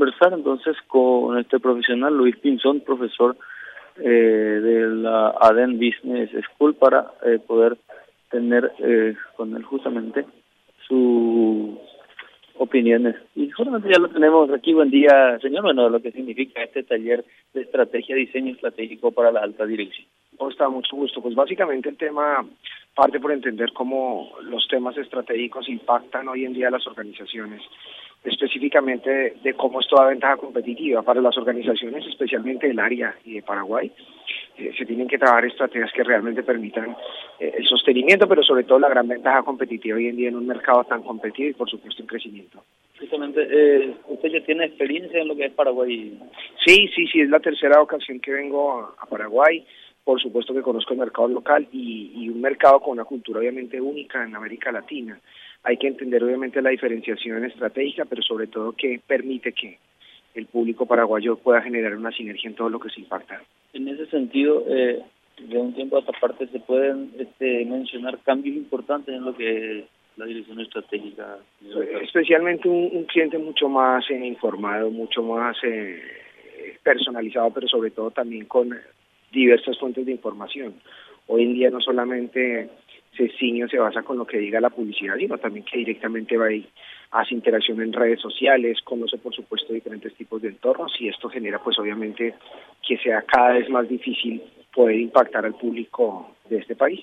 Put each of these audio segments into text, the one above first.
conversar entonces con este profesional, Luis Pinzón, profesor de la ADEN Business School, para poder tener con él justamente sus opiniones. Y justamente ya lo tenemos aquí. Buen día, señor. Bueno, lo que significa este taller de estrategia, diseño estratégico para la alta dirección. ¿Cómo está? Mucho gusto. Pues básicamente el tema parte por entender cómo los temas estratégicos impactan hoy en día a las organizaciones, específicamente de cómo esto da ventaja competitiva para las organizaciones, especialmente del área y de Paraguay. Se tienen que trabajar estrategias que realmente permitan el sostenimiento, pero sobre todo la gran ventaja competitiva hoy en día en un mercado tan competitivo y por supuesto en crecimiento. Justamente, ¿usted ya tiene experiencia en lo que es Paraguay? Sí, es la tercera ocasión que vengo a Paraguay. Por supuesto que conozco el mercado local y un mercado con una cultura obviamente única en América Latina. Hay que entender obviamente la diferenciación estratégica, pero sobre todo que permite que el público paraguayo pueda generar una sinergia en todo lo que se impacta. En ese sentido, de un tiempo a esta parte se pueden mencionar cambios importantes en lo que es la dirección estratégica. Especialmente un cliente mucho más informado, mucho más personalizado, pero sobre todo también con diversas fuentes de información. Hoy en día no solamente se ciñe o se basa con lo que diga la publicidad, sino también que directamente va y hace interacción en redes sociales, conoce por supuesto diferentes tipos de entornos, y esto genera pues obviamente que sea cada vez más difícil poder impactar al público de este país.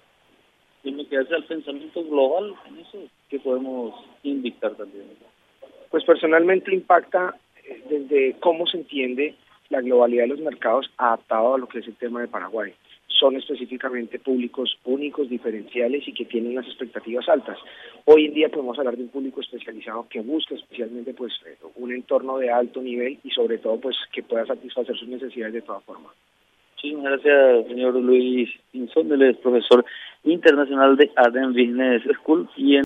En lo que hace al pensamiento global, en eso, ¿qué podemos indicar también? Pues personalmente impacta desde cómo se entiende la globalidad de los mercados adaptado a lo que es el tema de Paraguay. Son específicamente públicos únicos, diferenciales y que tienen unas expectativas altas. Hoy en día podemos hablar de un público especializado que busca especialmente pues un entorno de alto nivel y sobre todo pues que pueda satisfacer sus necesidades de toda forma. Sí, gracias, señor Luis Pinzón, él es profesor internacional de ADEN Business School y